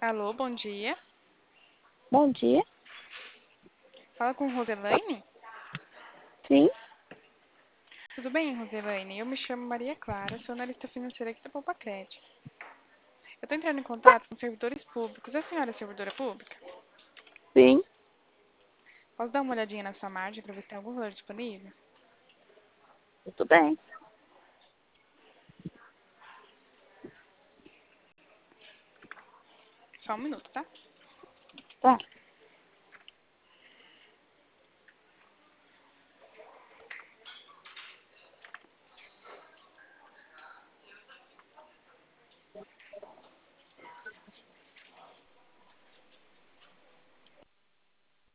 Alô, bom dia. Bom dia. Fala com Roselaine? Sim, Tudo bem, Roselaine? Eu me chamo Maria Clara, sou analista financeira aqui da Poupa-Cred. Eu estou entrando em contato com servidores públicos. A senhora é servidora pública? sim, Posso dar uma olhadinha na sua margem para ver se tem algum valor disponível? tudo bem. Só um minuto, tá? Tá.